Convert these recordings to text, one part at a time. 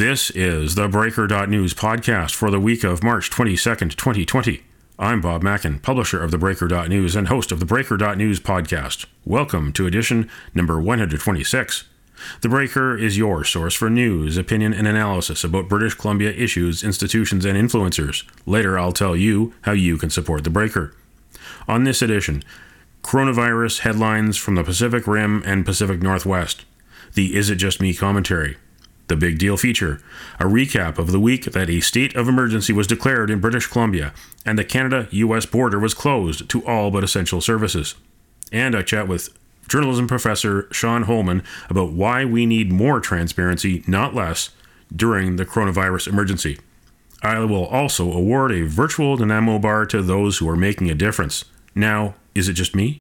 This is the Breaker.News podcast for the week of March 22nd, 2020. I'm Bob Mackin, publisher of the Breaker.News and host of the Breaker.News podcast. Welcome to edition number 126. The Breaker is your source for news, opinion, and analysis about British Columbia issues, institutions, and influencers. Later, I'll tell you how you can support the Breaker. On this edition, coronavirus headlines from the Pacific Rim and Pacific Northwest, the Is It Just Me commentary, the Big Deal feature, a recap of the week that a state of emergency was declared in British Columbia and the Canada-US border was closed to all but essential services. And I chat with journalism professor Sean Holman about why we need more transparency, not less, during the coronavirus emergency. I will also award a virtual Dynamo bar to those who are making a difference. Now, is it just me?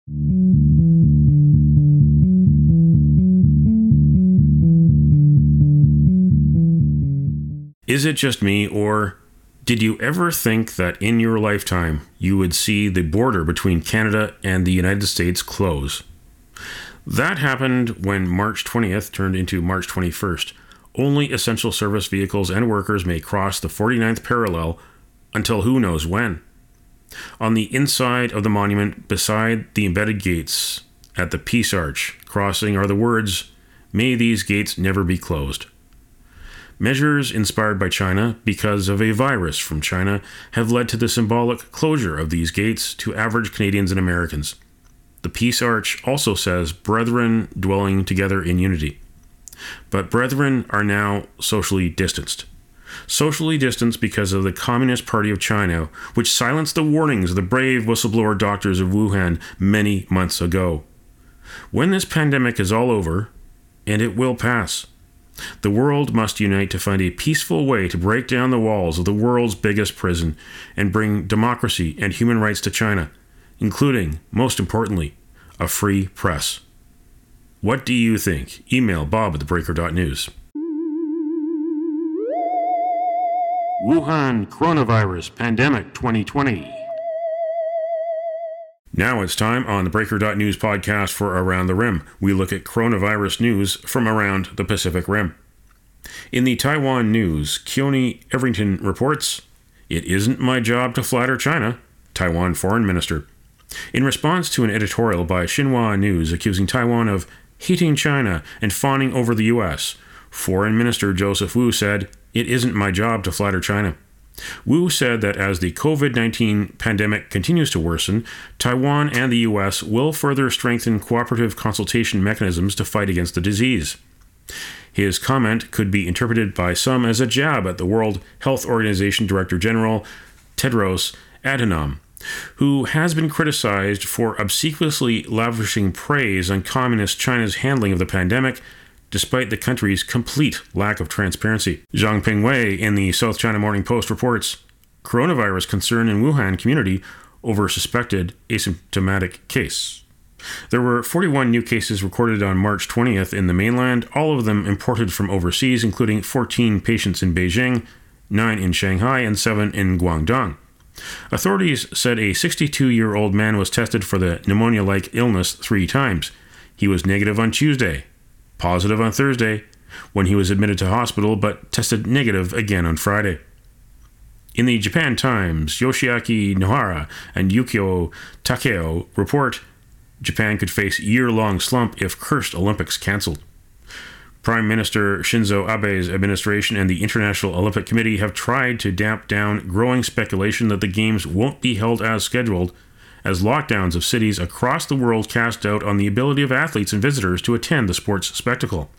Is it just me, or did you ever think that in your lifetime you would see the border between Canada and the United States close? That happened when March 20th turned into March 21st. Only essential service vehicles and workers may cross the 49th parallel until who knows when. On the inside of the monument, beside the embedded gates at the Peace Arch crossing, are the words, "May these gates never be closed." Measures inspired by China because of a virus from China have led to the symbolic closure of these gates to average Canadians and Americans. The Peace Arch also says brethren dwelling together in unity. But brethren are now socially distanced. Socially distanced because of the Communist Party of China, which silenced the warnings of the brave whistleblower doctors of Wuhan many months ago. When this pandemic is all over, and it will pass, the world must unite to find a peaceful way to break down the walls of the world's biggest prison and bring democracy and human rights to China, including, most importantly, a free press. What do you think? Email bob@thebreaker.news. Wuhan Coronavirus Pandemic 2020. Now it's time on the Breaker.News podcast for Around the Rim. We look at coronavirus news from around the Pacific Rim. In the Taiwan news, Keone Everington reports, "It isn't my job to flatter China," Taiwan Foreign Minister. In response to an editorial by Xinhua News accusing Taiwan of hating China and fawning over the U.S., Foreign Minister Joseph Wu said, "It isn't my job to flatter China." Wu said that as the COVID-19 pandemic continues to worsen, Taiwan and the U.S. will further strengthen cooperative consultation mechanisms to fight against the disease. His comment could be interpreted by some as a jab at the World Health Organization Director General Tedros Adhanom, who has been criticized for obsequiously lavishing praise on Communist China's handling of the pandemic, despite the country's complete lack of transparency. Zhang Pingwei in the South China Morning Post reports, coronavirus concern in Wuhan community over suspected asymptomatic case. There were 41 new cases recorded on March 20th in the mainland, all of them imported from overseas, including 14 patients in Beijing, 9 in Shanghai, and 7 in Guangdong. Authorities said a 62-year-old man was tested for the pneumonia-like illness 3 times. He was negative on Tuesday, positive on Thursday, when he was admitted to hospital, but tested negative again on Friday. In the Japan Times, Yoshiaki Nohara and Yukio Takeo report Japan could face year-long slump if cursed Olympics cancelled. Prime Minister Shinzo Abe's administration and the International Olympic Committee have tried to damp down growing speculation that the Games won't be held as scheduled, as lockdowns of cities across the world cast doubt on the ability of athletes and visitors to attend the sports spectacle.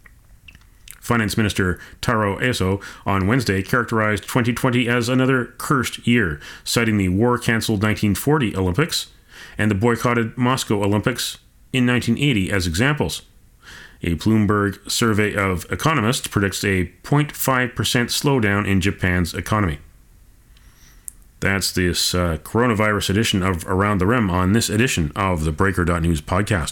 Finance Minister Taro Aso on Wednesday characterized 2020 as another cursed year, citing the war-cancelled 1940 Olympics and the boycotted Moscow Olympics in 1980 as examples. A Bloomberg survey of economists predicts a 0.5% slowdown in Japan's economy. That's this coronavirus edition of Around the Rim on this edition of the Breaker.News podcast.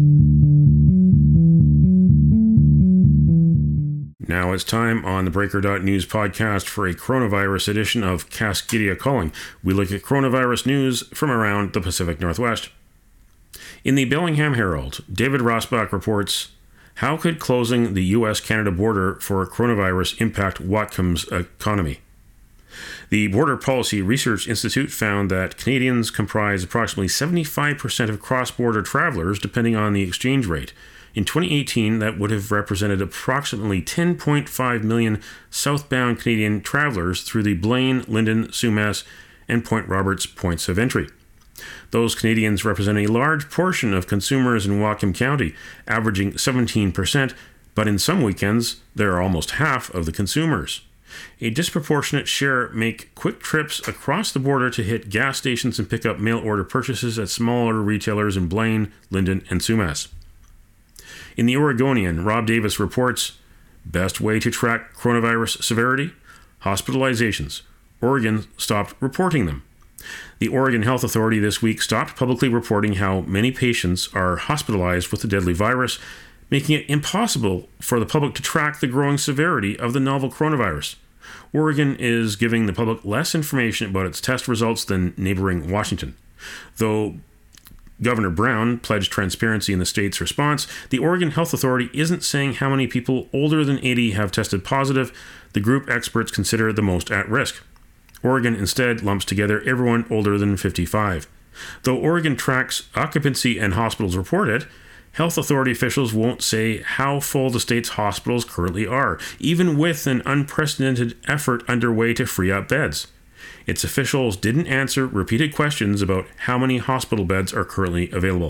Now it's time on the Breaker.News podcast for a coronavirus edition of Cascadia Calling. We look at coronavirus news from around the Pacific Northwest. In the Bellingham Herald, David Rosbach reports, How could closing the US-Canada border for coronavirus impact Whatcom's economy? The Border Policy Research Institute found that Canadians comprise approximately 75% of cross-border travelers, depending on the exchange rate. In 2018, that would have represented approximately 10.5 million southbound Canadian travelers through the Blaine, Linden, Sumas, and Point Roberts points of entry. Those Canadians represent a large portion of consumers in Whatcom County, averaging 17%, but in some weekends, there are almost half of the consumers. A disproportionate share make quick trips across the border to hit gas stations and pick up mail-order purchases at smaller retailers in Blaine, Linden, and Sumas. In the Oregonian, Rob Davis reports, best way to track coronavirus severity? Hospitalizations. Oregon stopped reporting them. The Oregon Health Authority this week stopped publicly reporting how many patients are hospitalized with the deadly virus, making it impossible for the public to track the growing severity of the novel coronavirus. Oregon is giving the public less information about its test results than neighboring Washington. Though Governor Brown pledged transparency in the state's response, the Oregon Health Authority isn't saying how many people older than 80 have tested positive, the group experts consider the most at risk. Oregon instead lumps together everyone older than 55. Though Oregon tracks occupancy and hospitals report it, health authority officials won't say how full the state's hospitals currently are, even with an unprecedented effort underway to free up beds. Its officials didn't answer repeated questions about how many hospital beds are currently available.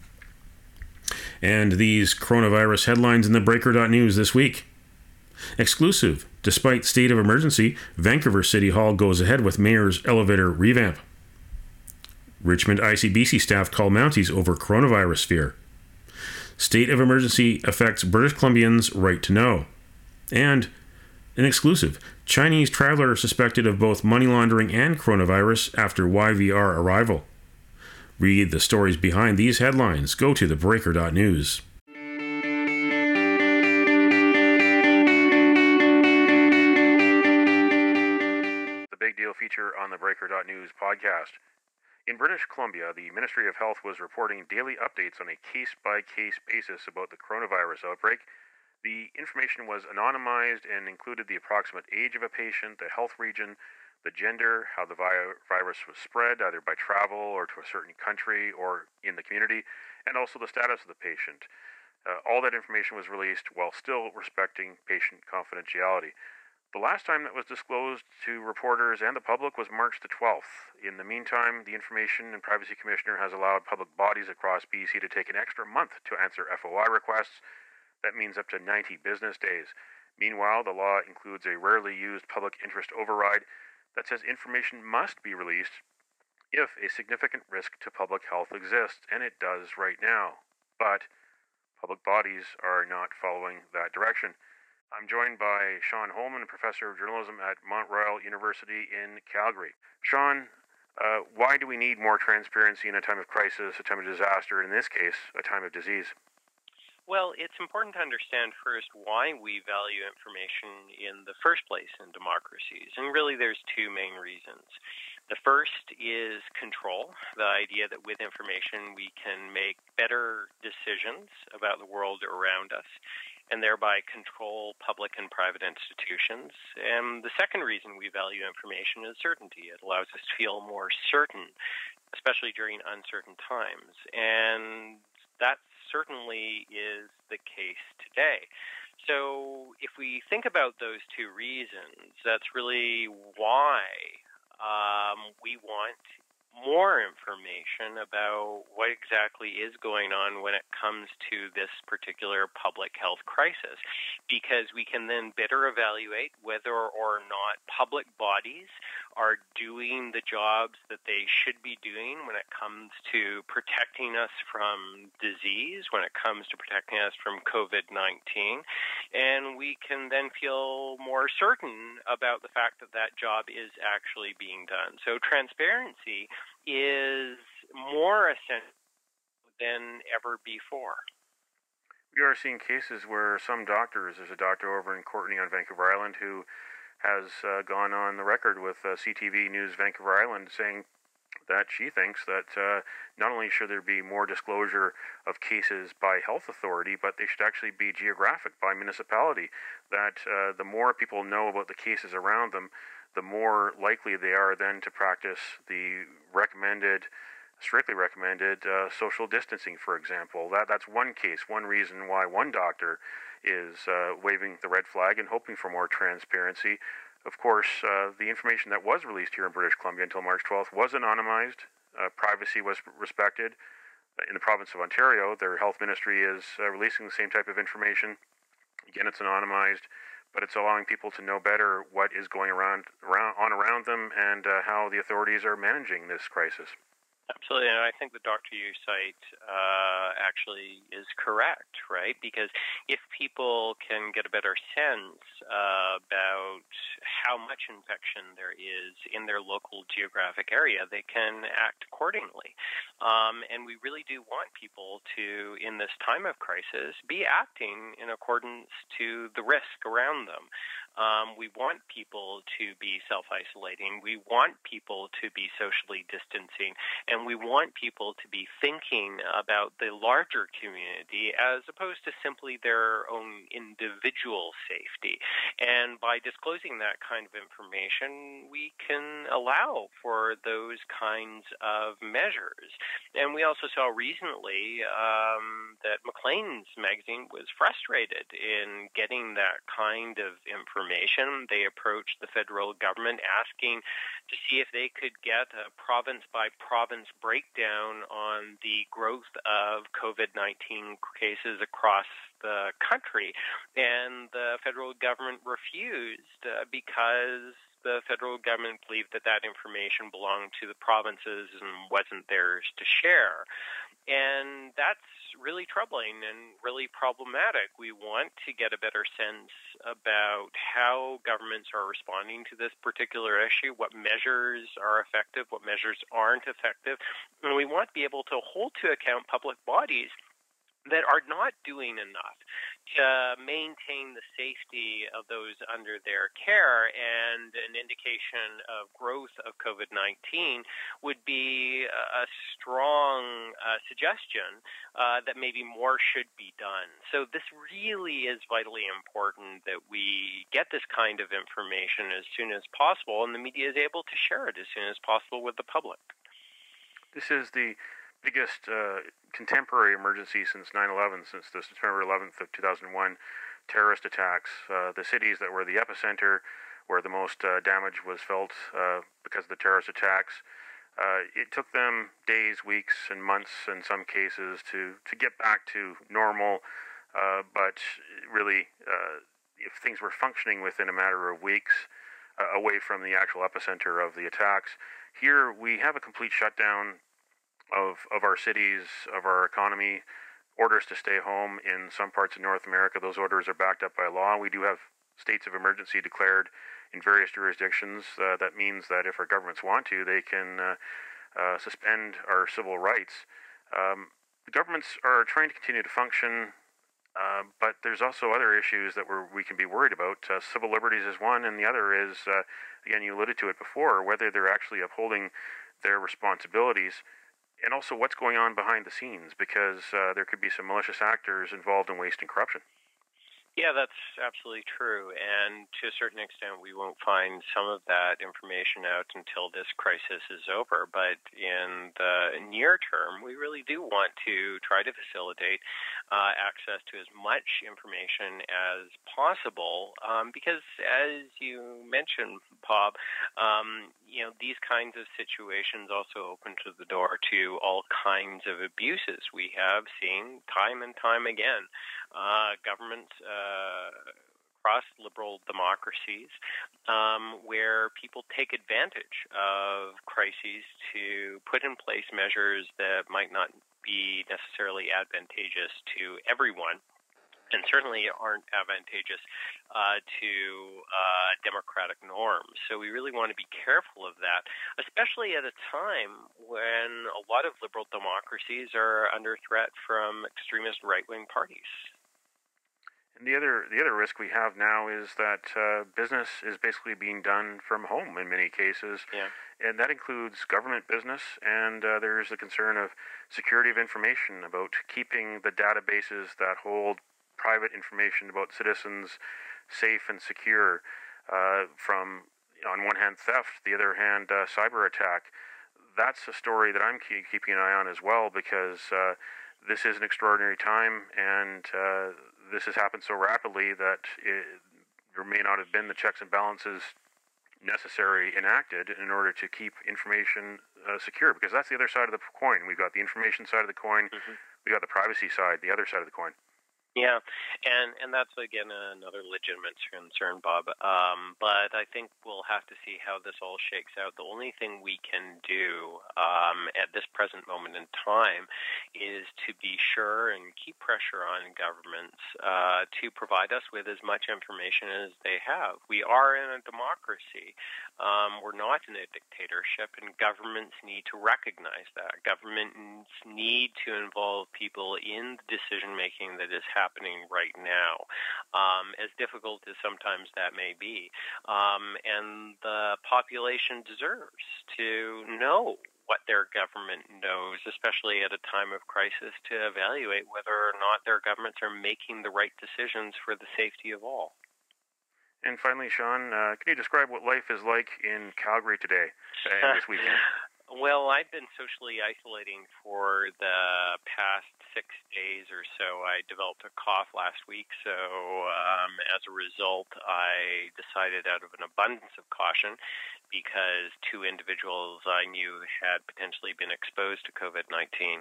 And these coronavirus headlines in the Breaker.news this week. Exclusive. Despite state of emergency, Vancouver City Hall goes ahead with mayor's elevator revamp. Richmond ICBC staff call Mounties over coronavirus fear. State of emergency affects British Columbians' right to know. And an exclusive. Chinese traveler suspected of both money laundering and coronavirus after YVR arrival. Read the stories behind these headlines. Go to thebreaker.news. The Big Deal feature on the Breaker.news podcast. In British Columbia, the Ministry of Health was reporting daily updates on a case-by-case basis about the coronavirus outbreak. The information was anonymized and included the approximate age of a patient, the health region, the gender, how the virus was spread, either by travel or to a certain country or in the community, and also the status of the patient. All that information was released while still respecting patient confidentiality. The last time that was disclosed to reporters and the public was March the 12th. In the meantime, the Information and Privacy Commissioner has allowed public bodies across BC to take an extra month to answer FOI requests. That means up to 90 business days. Meanwhile, the law includes a rarely used public interest override that says information must be released if a significant risk to public health exists, and it does right now. But public bodies are not following that direction. I'm joined by Sean Holman, Professor of Journalism at Mount Royal University in Calgary. Sean, why do we need more transparency in a time of crisis, a time of disaster, and in this case, a time of disease? Well, it's important to understand first why we value information in the first place in democracies. And really there's two main reasons. The first is control, the idea that with information we can make better decisions about the world around us and thereby control public and private institutions. And the second reason we value information is certainty. It allows us to feel more certain, especially during uncertain times. And that certainly is the case today. So if we think about those two reasons, that's really why we want more information about what exactly is going on when it comes to this particular public health crisis, because we can then better evaluate whether or not public bodies are doing the jobs that they should be doing when it comes to protecting us from disease, when it comes to protecting us from COVID-19, and we can then feel more certain about the fact that that job is actually being done. So transparency is more essential than ever before. We are seeing cases where some doctors, there's a doctor over in Courtenay on Vancouver Island who has gone on the record with CTV News Vancouver Island saying that she thinks that not only should there be more disclosure of cases by health authority, but they should actually be geographic by municipality, that the more people know about the cases around them, the more likely they are then to practice the strictly recommended social distancing, for example. That's one case, one reason why one doctor is waving the red flag and hoping for more transparency. Of course, the information that was released here in British Columbia until March 12th was anonymized. Privacy was respected. In the province of Ontario, their health ministry is releasing the same type of information. Again, it's anonymized, but it's allowing people to know better what is going around them and how the authorities are managing this crisis. Absolutely, and I think the Dr. You cite actually is correct, right? Because if people can get a better sense about how much infection there is in their local geographic area, they can act accordingly. And we really do want people to, in this time of crisis, be acting in accordance to the risk around them. We want people to be self-isolating. We want people to be socially distancing. And we want people to be thinking about the larger community as opposed to simply their own individual safety. And by disclosing that kind of information, we can allow for those kinds of measures. And we also saw recently that Maclean's magazine was frustrated in getting that kind of information. They approached the federal government asking to see if they could get a province-by-province breakdown on the growth of COVID-19 cases across the country. And the federal government refused because the federal government believed that that information belonged to the provinces and wasn't theirs to share. And that's really troubling and really problematic. We want to get a better sense about how governments are responding to this particular issue, what measures are effective, what measures aren't effective. And we want to be able to hold to account public bodies that are not doing enough to maintain the safety of those under their care, and an indication of growth of COVID-19 would be a strong suggestion that maybe more should be done. So this really is vitally important that we get this kind of information as soon as possible, and the media is able to share it as soon as possible with the public. This is the biggest contemporary emergency since 9/11, since the September 11th of 2001 terrorist attacks. The cities that were the epicenter, where the most damage was felt because of the terrorist attacks, it took them days, weeks, and months in some cases to get back to normal, but really, if things were functioning within a matter of weeks, away from the actual epicenter of the attacks, here we have a complete shutdown of our cities, of our economy, orders to stay home in some parts of North America. Those orders are backed up by law. We do have states of emergency declared in various jurisdictions. That means that if our governments want to, they can suspend our civil rights. The governments are trying to continue to function, but there's also other issues that we can be worried about. Civil liberties is one, and the other is, again, you alluded to it before, whether they're actually upholding their responsibilities. And also what's going on behind the scenes, because there could be some malicious actors involved in waste and corruption. Yeah, that's absolutely true. And to a certain extent, we won't find some of that information out until this crisis is over. But in the near term, we really do want to try to facilitate access to as much information as possible. Because as you mentioned, Bob, these kinds of situations also open to the door to all kinds of abuses. We have seen time and time again governments across liberal democracies where people take advantage of crises to put in place measures that might not be necessarily advantageous to everyone, and certainly aren't advantageous to democratic norms. So we really want to be careful of that, especially at a time when a lot of liberal democracies are under threat from extremist right-wing parties. And the other risk we have now is that business is basically being done from home in many cases, and that includes government business. And there's the concern of security of information, about keeping the databases that hold private information about citizens safe and secure from, on one hand, theft, the other hand, cyber attack. That's a story that I'm keeping an eye on as well, because this is an extraordinary time, and this has happened so rapidly that there may not have been the checks and balances necessary enacted in order to keep information secure, because that's the other side of the coin. We've got the information side of the coin, we got the privacy side, the other side of the coin. Yeah, and that's, again, another legitimate concern, Bob. But I think we'll have to see how this all shakes out. The only thing we can do at this present moment in time is to be sure and keep pressure on governments to provide us with as much information as they have. We are in a democracy. We're not in a dictatorship, and governments need to recognize that. Governments need to involve people in the decision-making that is happening right now, as difficult as sometimes that may be. And the population deserves to know what their government knows, especially at a time of crisis, to evaluate whether or not their governments are making the right decisions for the safety of all. And finally, Sean, can you describe what life is like in Calgary today and this weekend? Well, I've been socially isolating for the past 6 days or so. I developed a cough last week, so as a result, I decided, out of an abundance of caution, because 2 individuals I knew had potentially been exposed to COVID-19,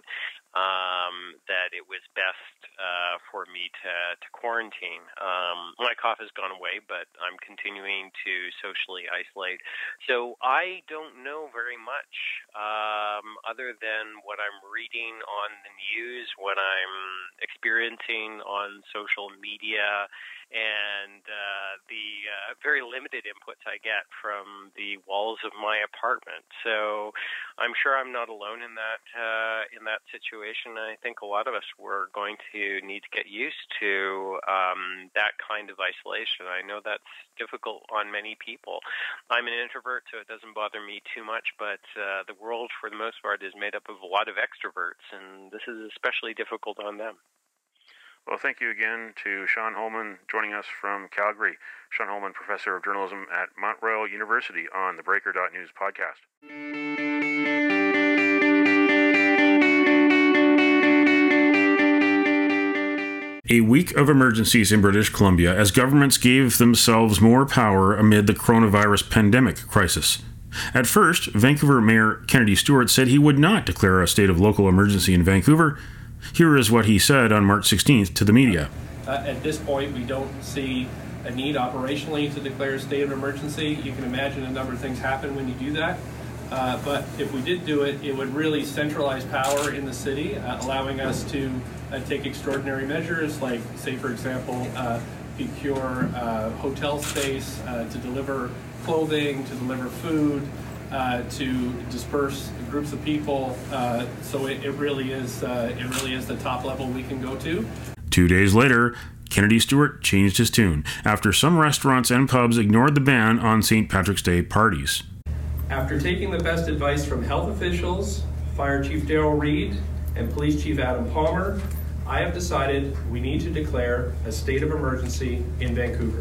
that it was best for me to quarantine. My cough has gone away, but I'm continuing to socially isolate. So I don't know very much other than what I'm reading on the news, what I'm experiencing on social media, and the very limited inputs I get from the walls of my apartment. So I'm sure I'm not alone in that situation. I think a lot of us were going to need to get used to that kind of isolation. I know that's difficult on many people. I'm an introvert, so it doesn't bother me too much, but the world, for the most part, is made up of a lot of extroverts, and this is especially difficult on them. Well, thank you again to Sean Holman joining us from Calgary. Sean Holman, Professor of Journalism at Mount Royal University, on the Breaker.News podcast. A week of emergencies in British Columbia as governments gave themselves more power amid the coronavirus pandemic crisis. At first, Vancouver Mayor Kennedy Stewart said he would not declare a state of local emergency in Vancouver. Here is what he said on March 16th to the media. At this point, we don't see a need operationally to declare a state of emergency. You can imagine a number of things happen when you do that. But if we did do it, it would really centralize power in the city, allowing us to take extraordinary measures like, say, for example, procure hotel space, to deliver clothing, to deliver food, to disperse groups of people. So it really is the top level we can go to. 2 days later, Kennedy Stewart changed his tune after some restaurants and pubs ignored the ban on St. Patrick's Day parties. After taking the best advice from health officials, Fire Chief Darrell Reed, and Police Chief Adam Palmer, I have decided we need to declare a state of emergency in Vancouver.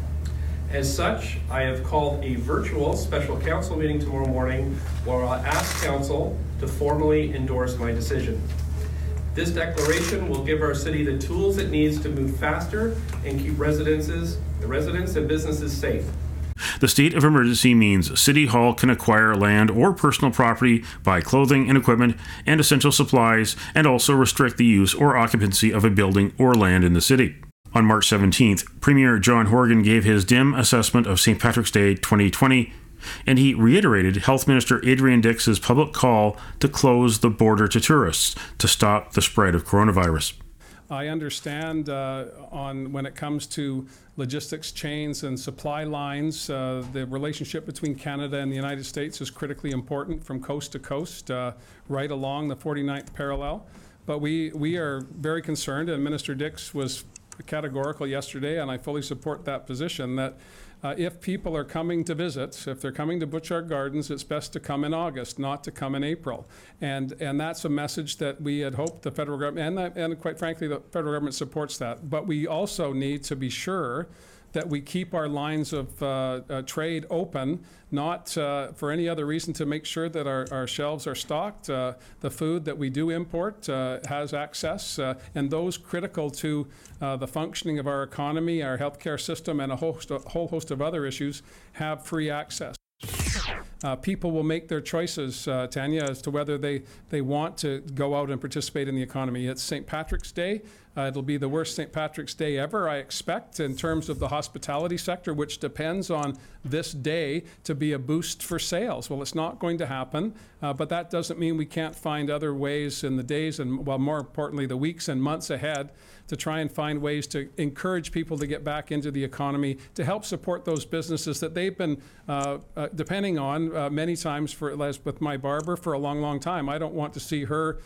As such, I have called a virtual special council meeting tomorrow morning where I'll ask council to formally endorse my decision. This declaration will give our city the tools it needs to move faster and keep residents and businesses safe. The state of emergency means City Hall can acquire land or personal property, buy clothing and equipment and essential supplies, and also restrict the use or occupancy of a building or land in the city. On March 17th, Premier John Horgan gave his dim assessment of St. Patrick's Day 2020, and he reiterated Health Minister Adrian Dix's public call to close the border to tourists to stop the spread of coronavirus. I understand when it comes to logistics chains and supply lines, the relationship between Canada and the United States is critically important from coast to coast, right along the 49th parallel. But we are very concerned, and Minister Dix was categorical yesterday, and I fully support that position, that if people are coming to visit, if they're coming to Butchart Gardens, it's best to come in August, not to come in April. And that's a message that we had hoped the federal government, and quite frankly, the federal government supports that. But we also need to be sure that we keep our lines of trade open, not for any other reason, to make sure that our shelves are stocked, the food that we do import has access, and those critical to the functioning of our economy, our healthcare system, and a whole host of other issues have free access. People will make their choices, Tanya, as to whether they want to go out and participate in the economy. It's St. Patrick's Day. It'll be the worst St. Patrick's Day ever, I expect, in terms of the hospitality sector, which depends on this day to be a boost for sales. Well, it's not going to happen, but that doesn't mean we can't find other ways in the days and, well, more importantly, the weeks and months ahead to try and find ways to encourage people to get back into the economy, to help support those businesses that they've been depending on many times, as with my barber, for a long, long time. I don't want to see her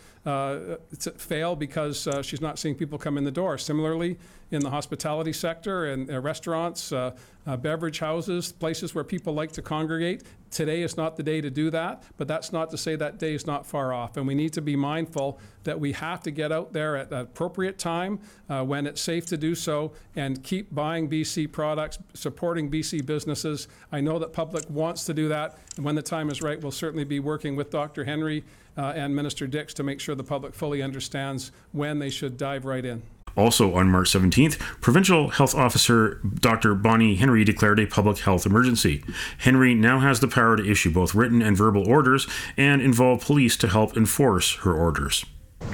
fail because she's not seeing people come in the door. Similarly, in the hospitality sector and restaurants, beverage houses, places where people like to congregate, today is not the day to do that, but that's not to say that day is not far off. And we need to be mindful that we have to get out there at an appropriate time when it's safe to do so, and keep buying BC products, supporting BC businesses. I know that public wants to do that, and when the time is right, we'll certainly be working with Dr. Henry and Minister Dix to make sure the public fully understands when they should dive right in. Also on March 17th, Provincial Health Officer Dr. Bonnie Henry declared a public health emergency. Henry now has the power to issue both written and verbal orders and involve police to help enforce her orders.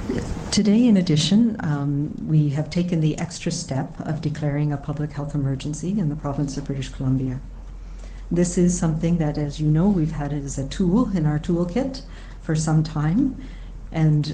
Today, in addition, we have taken the extra step of declaring a public health emergency in the province of British Columbia. This is something that, as you know, we've had it as a tool in our toolkit for some time, and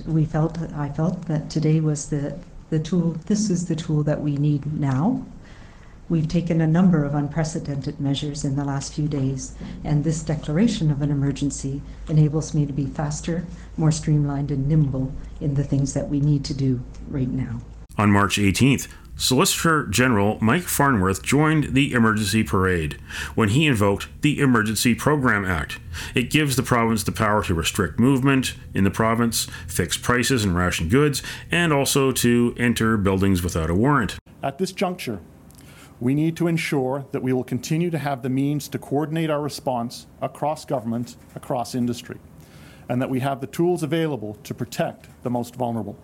I felt that today was the tool. This is the tool that we need now. We've taken a number of unprecedented measures in the last few days, and this declaration of an emergency enables me to be faster, more streamlined and nimble in the things that we need to do right now. On March 18th, Solicitor General Mike Farnworth joined the emergency parade when he invoked the Emergency Program Act. It gives the province the power to restrict movement in the province, fix prices and ration goods, and also to enter buildings without a warrant. At this juncture, we need to ensure that we will continue to have the means to coordinate our response across government, across industry, and that we have the tools available to protect the most vulnerable.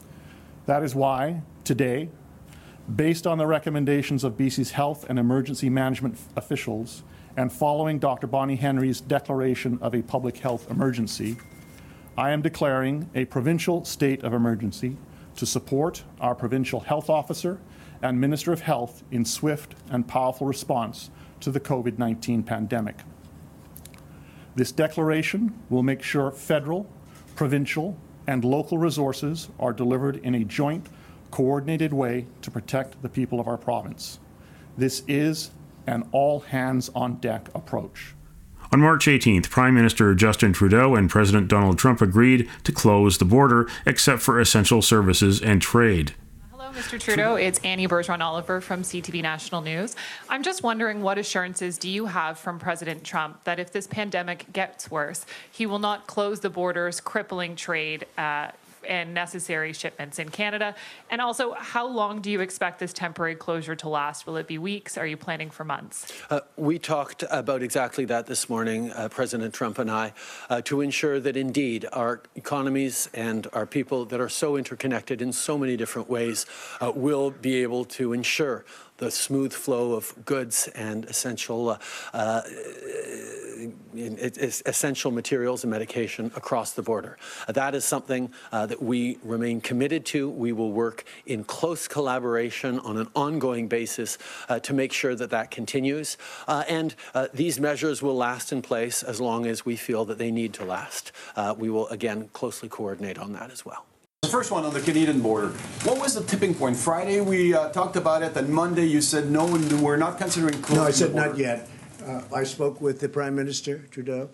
That is why today, based on the recommendations of BC's health and emergency management officials, and following Dr. Bonnie Henry's declaration of a public health emergency, I am declaring a provincial state of emergency to support our provincial health officer and Minister of Health in swift and powerful response to the COVID-19 pandemic. This declaration will make sure federal, provincial, and local resources are delivered in a joint, coordinated way to protect the people of our province. This is an all-hands-on-deck approach. On March 18th, Prime Minister Justin Trudeau and President Donald Trump agreed to close the border except for essential services and trade. Mr. Trudeau, it's Annie Bergeron-Oliver from CTV National News. I'm just wondering, what assurances do you have from President Trump that if this pandemic gets worse, he will not close the borders, crippling trade and necessary shipments in Canada? And also, how long do you expect this temporary closure to last? Will it be weeks? Are you planning for months? We talked about exactly that this morning, President Trump and I, to ensure that indeed our economies and our people that are so interconnected in so many different ways will be able to ensure the smooth flow of goods and essential materials and medication across the border. That is something that we remain committed to. We will work in close collaboration on an ongoing basis to make sure that that continues. And these measures will last in place as long as we feel that they need to last. We will, again, closely coordinate on that as well. The first one on the Canadian border. What was the tipping point? Friday we talked about it, and Monday you said no, we're not considering closing. No, I said not yet. I spoke with the Prime Minister, Trudeau.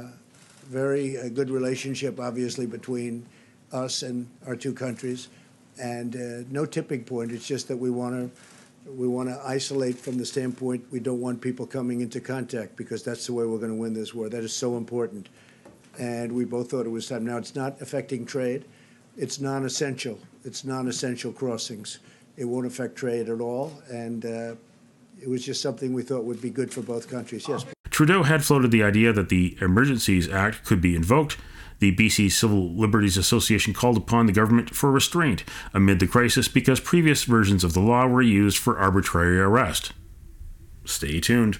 Very good relationship, obviously, between us and our two countries. And no tipping point. It's just that we want to isolate from the standpoint we don't want people coming into contact, because that's the way we're going to win this war. That is so important. And we both thought it was time. Now, it's not affecting trade. It's non-essential. It's non-essential crossings. It won't affect trade at all. And it was just something we thought would be good for both countries. Yes. Trudeau had floated the idea that the Emergencies Act could be invoked. The BC Civil Liberties Association called upon the government for restraint amid the crisis because previous versions of the law were used for arbitrary arrest. Stay tuned.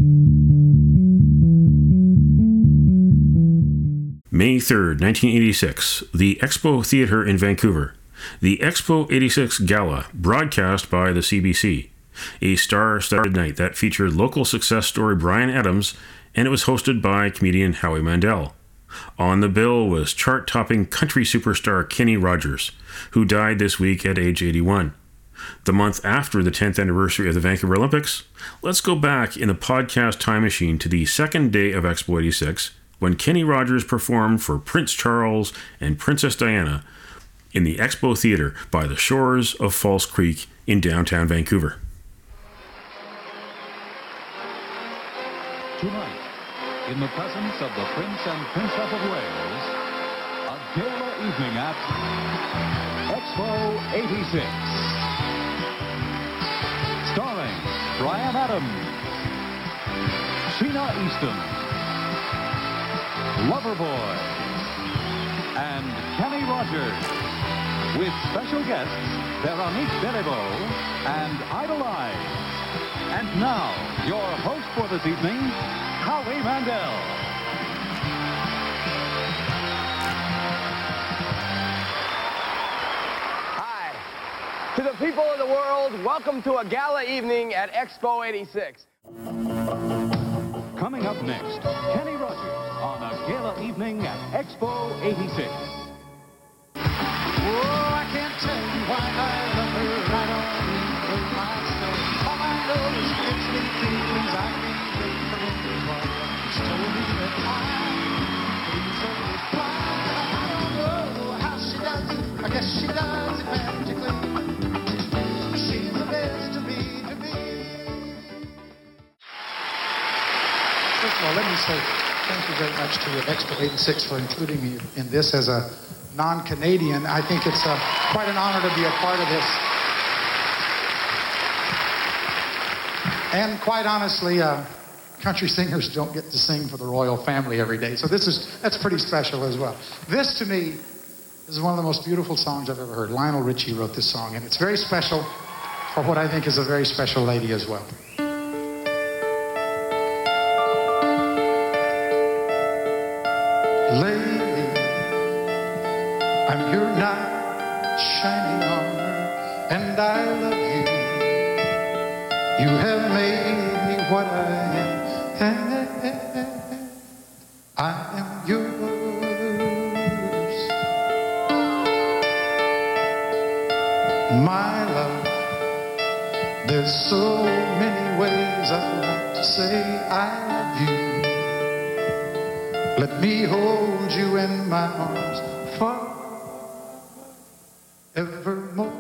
May 3rd, 1986, the Expo Theatre in Vancouver. The Expo 86 Gala, broadcast by the CBC. A star-studded night that featured local success story Bryan Adams, and it was hosted by comedian Howie Mandel. On the bill was chart-topping country superstar Kenny Rogers, who died this week at age 81. The month after the 10th anniversary of the Vancouver Olympics, let's go back in the podcast time machine to the second day of Expo 86, when Kenny Rogers performed for Prince Charles and Princess Diana in the Expo Theatre by the shores of False Creek in downtown Vancouver. Tonight, in the presence of the Prince and Princess of Wales, a gala evening at Expo 86. Starring Bryan Adams, Sheena Easton, Loverboy, and Kenny Rogers, with special guests Veronique Beliveau and Idolize. And now, your host for this evening, Howie Mandel. Hi. To the people of the world, welcome to a gala evening at Expo 86. Coming up next, Kenny Rogers on a gala evening at Expo 86. Oh, I can't tell you why I love her. I don't even my story. All I know is it's the feelings I can't get from anyone. She told me that please only fly. I don't know how she does it. I guess she does it magically. She's the best to me. First of all, let me say thank you very much to Expo 86 for including me in this as a non-Canadian. I think it's quite an honor to be a part of this. And quite honestly, country singers don't get to sing for the royal family every day. So that's pretty special as well. This, to me, is one of the most beautiful songs I've ever heard. Lionel Richie wrote this song, and it's very special for what I think is a very special lady as well. Lady, I'm your knight, shining armor, and I love you. You have made me what I am. I am yours. My love, there's so many ways I want to say I love you. Let me hold you in my arms forevermore.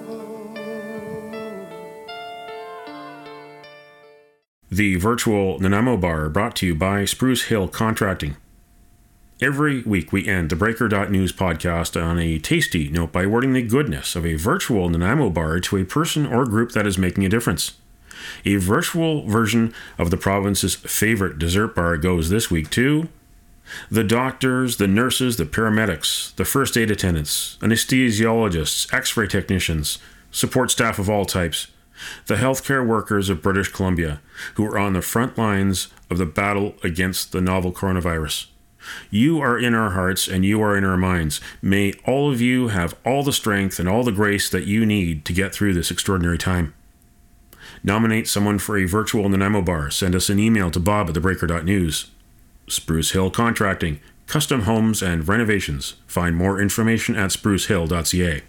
The virtual Nanaimo Bar brought to you by Spruce Hill Contracting. Every week we end the Breaker.News podcast on a tasty note by awarding the goodness of a virtual Nanaimo bar to a person or group that is making a difference. A virtual version of the province's favorite dessert bar goes this week to the doctors, the nurses, the paramedics, the first aid attendants, anesthesiologists, x-ray technicians, support staff of all types, the healthcare workers of British Columbia who are on the front lines of the battle against the novel coronavirus. You are in our hearts and you are in our minds. May all of you have all the strength and all the grace that you need to get through this extraordinary time. Nominate someone for a virtual Nanaimo bar. Send us an email to bob@thebreaker.news. Spruce Hill Contracting, custom homes and renovations. Find more information at sprucehill.ca.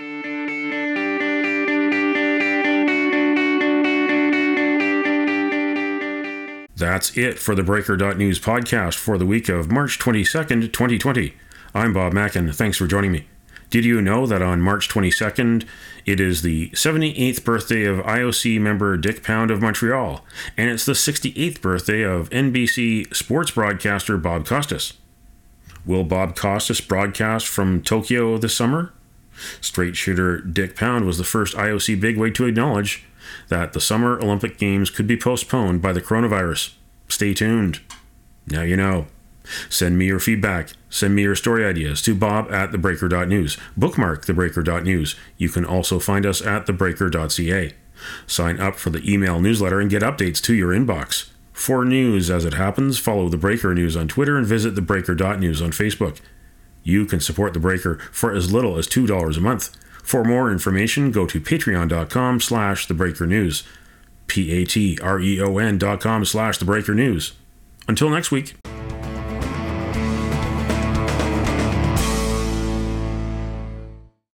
That's it for the Breaker.News podcast for the week of March 22nd, 2020. I'm Bob Mackin. Thanks for joining me. Did you know that on March 22nd, it is the 78th birthday of IOC member Dick Pound of Montreal, and it's the 68th birthday of NBC sports broadcaster Bob Costas? Will Bob Costas broadcast from Tokyo this summer? Straight shooter Dick Pound was the first IOC bigwig to acknowledge that the Summer Olympic Games could be postponed by the coronavirus. Stay tuned. Now you know. Send me your feedback. Send me your story ideas to bob@thebreaker.news. Bookmark thebreaker.news. You can also find us at thebreaker.ca. Sign up for the email newsletter and get updates to your inbox. For news as it happens, follow The Breaker News on Twitter and visit thebreaker.news on Facebook. You can support The Breaker for as little as $2 a month. For more information, go to patreon.com/thebreakernews. patreon.com/thebreakernews. Until next week.